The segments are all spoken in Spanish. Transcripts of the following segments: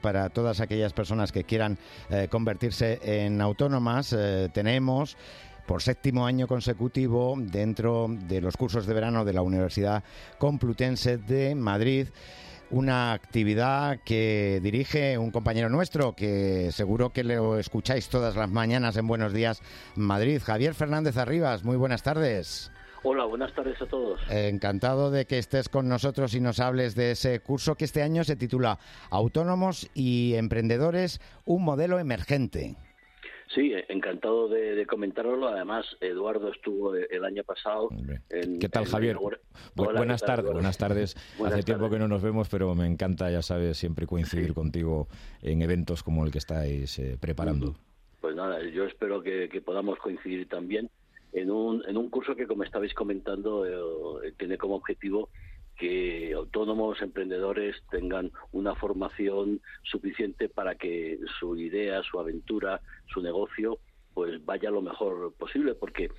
Para todas aquellas personas que quieran convertirse en autónomas, tenemos por 7º año consecutivo dentro de los cursos de verano de la Universidad Complutense de Madrid una actividad que dirige un compañero nuestro que seguro que lo escucháis todas las mañanas en Buenos Días Madrid, Javier Fernández Arribas. Muy buenas tardes. Hola, buenas tardes a todos. Encantado de que estés con nosotros y nos hables de ese curso que este año se titula Autónomos y Emprendedores, un modelo emergente. Sí, encantado de comentarlo. Además, Eduardo estuvo el año pasado. ¿Qué tal, Javier? Buenas tardes. Hace tiempo que no nos vemos, pero me encanta, ya sabes, siempre coincidir contigo en eventos como el que estáis preparando. Pues nada, yo espero que podamos coincidir también en un curso que, como estabais comentando, tiene como objetivo que autónomos, emprendedores tengan una formación suficiente para que su idea, su aventura, su negocio, pues vaya lo mejor posible, porque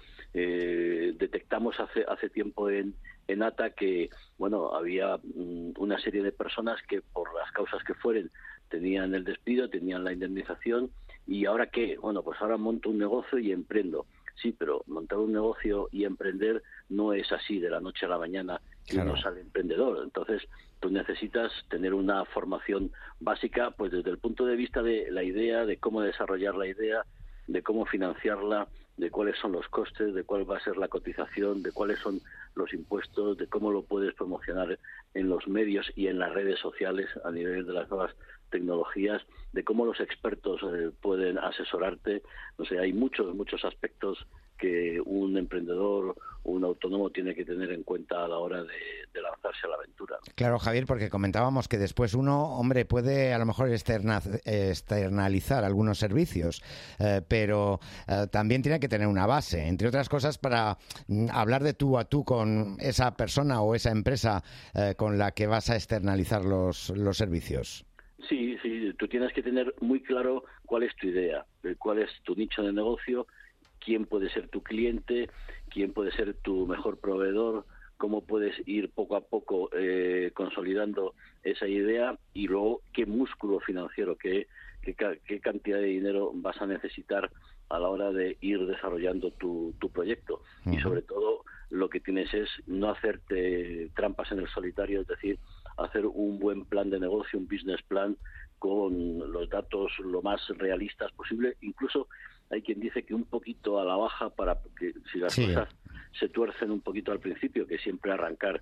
detectamos hace tiempo en ATA que, bueno, había una serie de personas que por las causas que fueren tenían el despido, tenían la indemnización, y ¿ahora qué? Bueno, pues ahora monto un negocio y emprendo. Sí, pero montar un negocio y emprender no es así de la noche a la mañana que uno sale emprendedor. Entonces, tú necesitas tener una formación básica, pues desde el punto de vista de la idea, de cómo desarrollar la idea, de cómo financiarla, de cuáles son los costes, de cuál va a ser la cotización, de cuáles son los impuestos, de cómo lo puedes promocionar en los medios y en las redes sociales a nivel de las nuevas tecnologías, de cómo los expertos pueden asesorarte. O sea, hay muchos aspectos que un emprendedor, un autónomo tiene que tener en cuenta a la hora de lanzarse a la aventura. Claro, Javier, porque comentábamos que después uno, hombre, puede a lo mejor externalizar algunos servicios, pero también tiene que tener una base, entre otras cosas, para hablar de tú a tú con esa persona o esa empresa con la que vas a externalizar los servicios. Sí, tú tienes que tener muy claro cuál es tu idea, cuál es tu nicho de negocio, quién puede ser tu cliente, quién puede ser tu mejor proveedor, cómo puedes ir poco a poco consolidando esa idea, y luego qué músculo financiero, qué cantidad de dinero vas a necesitar a la hora de ir desarrollando tu proyecto. Y sobre todo lo que tienes es no hacerte trampas en el solitario, es decir, hacer un buen plan de negocio, un business plan con los datos lo más realistas posible. Incluso hay quien dice que un poquito a la baja, para que si las cosas se tuercen un poquito al principio, que siempre arrancar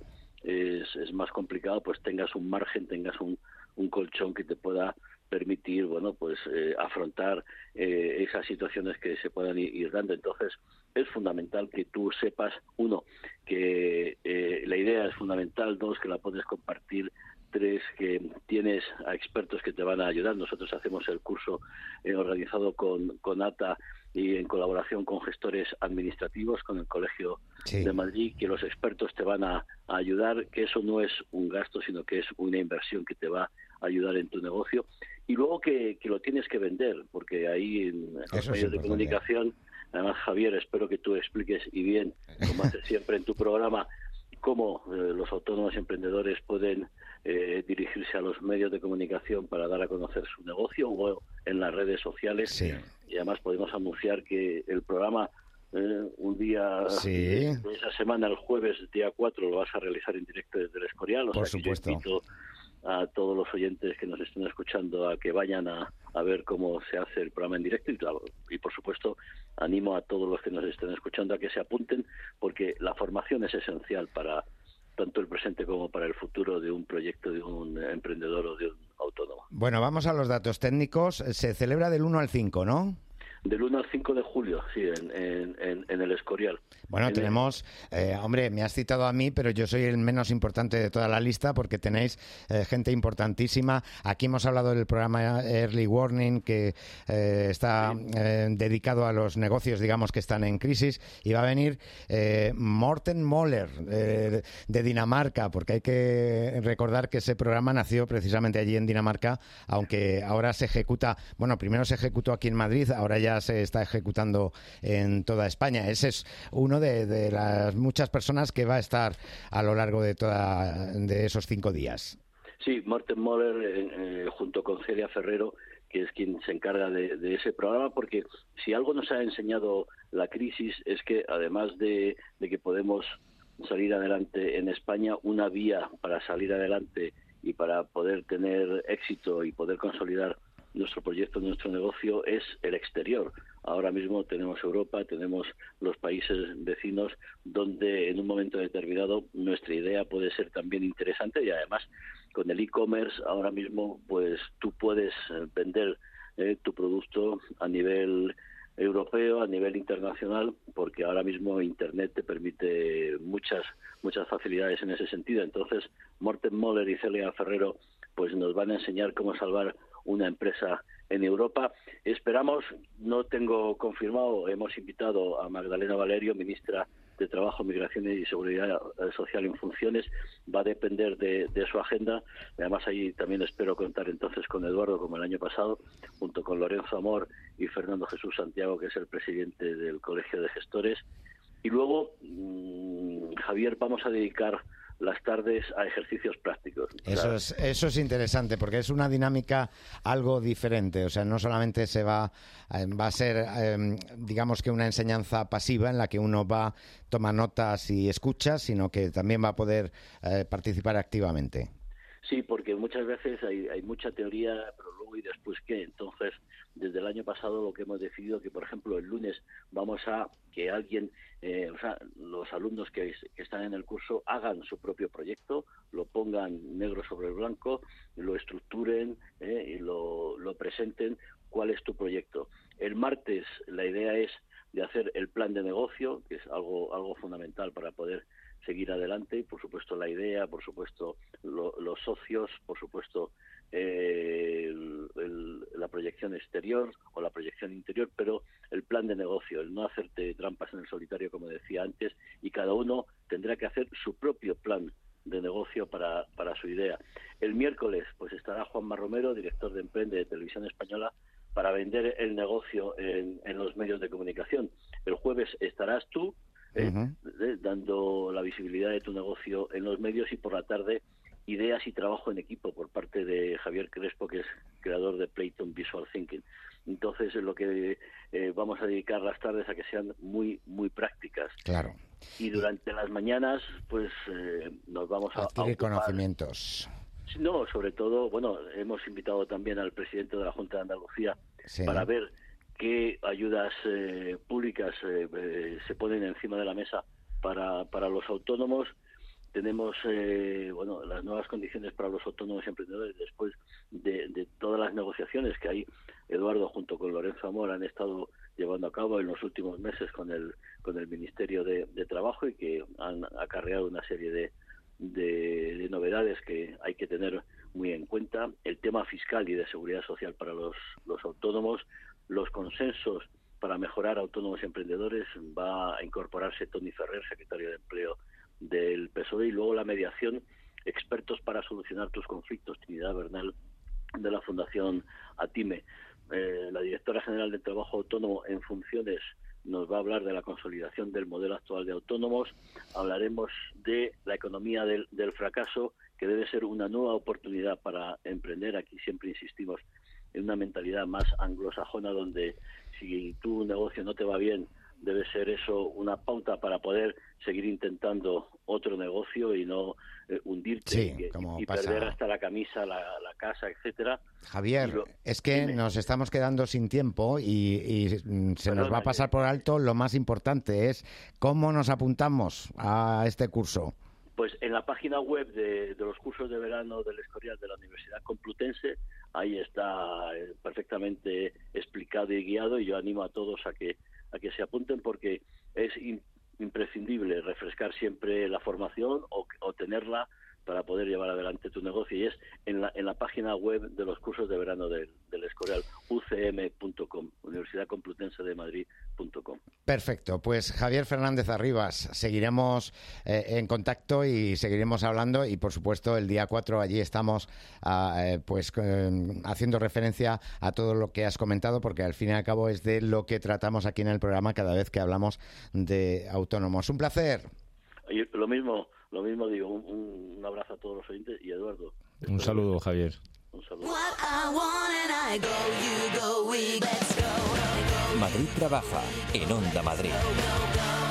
es más complicado, pues tengas un margen, tengas un colchón que te pueda permitir, bueno, pues afrontar esas situaciones que se puedan ir dando. Entonces, es fundamental que tú sepas, uno, que la idea es fundamental; dos, que la puedes compartir; tres, que tienes a expertos que te van a ayudar. Nosotros hacemos el curso organizado con ATA y en colaboración con gestores administrativos, con el Colegio de Madrid, que los expertos te van a ayudar, que eso no es un gasto, sino que es una inversión que te va a ayudar en tu negocio. Y luego que lo tienes que vender, porque ahí en los medios de comunicación, además, Javier, espero que tú expliques, y bien, como haces siempre en tu programa, cómo los autónomos y emprendedores pueden dirigirse a los medios de comunicación para dar a conocer su negocio, o en las redes sociales. Sí. Y además podemos anunciar que el programa un día de esa semana, el jueves, día 4, lo vas a realizar en directo desde el Escorial. Por supuesto. Yo invito a todos los oyentes que nos estén escuchando a que vayan a ver cómo se hace el programa en directo, y por supuesto animo a todos los que nos estén escuchando a que se apunten, porque la formación es esencial para tanto el presente como para el futuro de un proyecto, de un emprendedor o de un autónomo. Bueno, vamos a los datos técnicos. Se celebra del 1 al 5, ¿no? Del 1 al 5 de julio, sí, en el Escorial. Bueno, tenemos, hombre, me has citado a mí, pero yo soy el menos importante de toda la lista, porque tenéis gente importantísima. Aquí hemos hablado del programa Early Warning, que está dedicado a los negocios, digamos, que están en crisis, y va a venir Morten Moller, de Dinamarca, porque hay que recordar que ese programa nació precisamente allí en Dinamarca, aunque ahora se ejecuta, bueno, primero se ejecutó aquí en Madrid, ahora ya se está ejecutando en toda España. Ese es uno de las muchas personas que va a estar a lo largo de esos 5 días. Sí, Morten Moller, junto con Celia Ferrero, que es quien se encarga de ese programa, porque si algo nos ha enseñado la crisis es que además de que podemos salir adelante en España, una vía para salir adelante y para poder tener éxito y poder consolidar nuestro proyecto, nuestro negocio, es el exterior. Ahora mismo tenemos Europa, tenemos los países vecinos, donde en un momento determinado nuestra idea puede ser también interesante, y además con el e-commerce ahora mismo pues tú puedes vender tu producto a nivel europeo, a nivel internacional, porque ahora mismo Internet te permite muchas facilidades en ese sentido. Entonces, Morten Moller y Celia Ferrero pues nos van a enseñar cómo salvar una empresa en Europa. Esperamos, no tengo confirmado, hemos invitado a Magdalena Valerio, ministra de Trabajo, Migraciones y Seguridad Social en funciones. Va a depender de su agenda. Además, ahí también espero contar entonces con Eduardo, como el año pasado, junto con Lorenzo Amor y Fernando Jesús Santiago, que es el presidente del Colegio de Gestores. Y luego, Javier, vamos a dedicar las tardes a ejercicios prácticos. Eso es interesante, porque es una dinámica algo diferente. O sea, no solamente va a ser, digamos que una enseñanza pasiva en la que uno toma notas y escucha, sino que también va a poder participar activamente. Sí, porque muchas veces hay mucha teoría, pero luego y después qué. Entonces, desde el año pasado lo que hemos decidido que, por ejemplo, el lunes vamos a que alguien, los alumnos que están en el curso hagan su propio proyecto, lo pongan negro sobre blanco, lo estructuren y lo presenten. ¿Cuál es tu proyecto? El martes la idea es de hacer el plan de negocio, que es algo fundamental para poder seguir adelante, y por supuesto la idea, por supuesto los socios, por supuesto la proyección exterior o la proyección interior, pero el plan de negocio, el no hacerte trampas en el solitario, como decía antes, y cada uno tendrá que hacer su propio plan de negocio para su idea. El miércoles pues estará Juanma Romero, director de Emprende de Televisión Española, para vender el negocio en los medios de comunicación. El jueves estarás tú, dando la visibilidad de tu negocio en los medios, y por la tarde ideas y trabajo en equipo por parte de Javier Crespo, que es creador de Playton Visual Thinking. Entonces, lo que vamos a dedicar las tardes a que sean muy prácticas. Claro. Y durante las mañanas, pues nos vamos a adquirir conocimientos. No, sobre todo, hemos invitado también al presidente de la Junta de Andalucía para ver qué ayudas públicas se ponen encima de la mesa para los autónomos. Tenemos las nuevas condiciones para los autónomos y emprendedores después de todas las negociaciones que ahí Eduardo junto con Lorenzo Amor han estado llevando a cabo en los últimos meses con el Ministerio de Trabajo, y que han acarreado una serie de novedades que hay que tener muy en cuenta. El tema fiscal y de seguridad social para los autónomos, los consensos para mejorar autónomos y emprendedores, va a incorporarse Tony Ferrer, secretario de Empleo del PSOE, y luego la mediación, expertos para solucionar tus conflictos, Trinidad Bernal, de la Fundación ATIME. La directora general de Trabajo Autónomo en funciones nos va a hablar de la consolidación del modelo actual de autónomos. Hablaremos de la economía del fracaso, que debe ser una nueva oportunidad para emprender. Aquí siempre insistimos en una mentalidad más anglosajona, donde si tu negocio no te va bien, debe ser eso una pauta para poder seguir intentando otro negocio y no hundirte y perder hasta la camisa, la casa, etcétera. Javier, es que nos estamos quedando sin tiempo y se nos va a pasar por alto lo más importante, es cómo nos apuntamos a este curso. Pues en la página web de los cursos de verano del Escorial de la Universidad Complutense, ahí está perfectamente explicado y guiado, y yo animo a todos a que se apunten, porque es imprescindible refrescar siempre la formación o tenerla para poder llevar adelante tu negocio, y es en la página web de los cursos de verano del Escorial, ucm.com, Universidad Complutense de Madrid.com. Perfecto, pues Javier Fernández Arribas, seguiremos en contacto y seguiremos hablando, y por supuesto el día 4 allí estamos haciendo referencia a todo lo que has comentado, porque al fin y al cabo es de lo que tratamos aquí en el programa cada vez que hablamos de autónomos. Un placer. Lo mismo digo, un abrazo a todos los oyentes, y Eduardo, Un saludo, Javier. Un saludo. Madrid trabaja en Onda Madrid.